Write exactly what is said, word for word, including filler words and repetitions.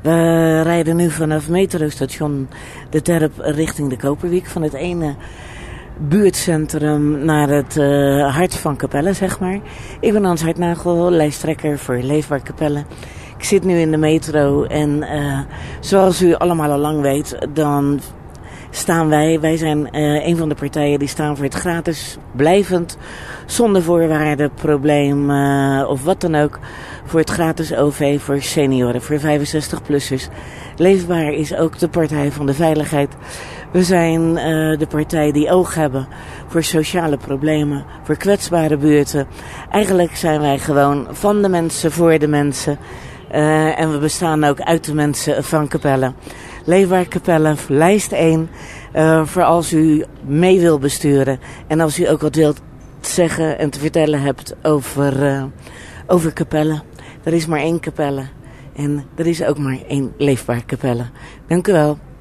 We rijden nu vanaf metrostation De Terp richting de Koperwiek. Van het ene buurtcentrum naar het uh, hart van Capelle, zeg maar. Ik ben Hans Hartnagel, lijsttrekker voor Leefbaar Capelle. Ik zit nu in de metro en uh, zoals u allemaal al lang weet, dan staan wij, wij zijn uh, een van de partijen die staan voor het gratis, blijvend, zonder voorwaarden, probleem uh, of wat dan ook, voor het gratis O V voor senioren, voor vijfenzestig-plussers. Leefbaar is ook de partij van de veiligheid. We zijn uh, de partij die oog hebben voor sociale problemen, voor kwetsbare buurten. Eigenlijk zijn wij gewoon van de mensen, voor de mensen. Uh, en we bestaan ook uit de mensen van Capelle. Leefbaar Capelle, lijst één, uh, voor als u mee wil besturen. En als u ook wat wilt zeggen en te vertellen hebt over, uh, over Capelle. Er is maar één Capelle. En er is ook maar één Leefbaar Capelle. Dank u wel.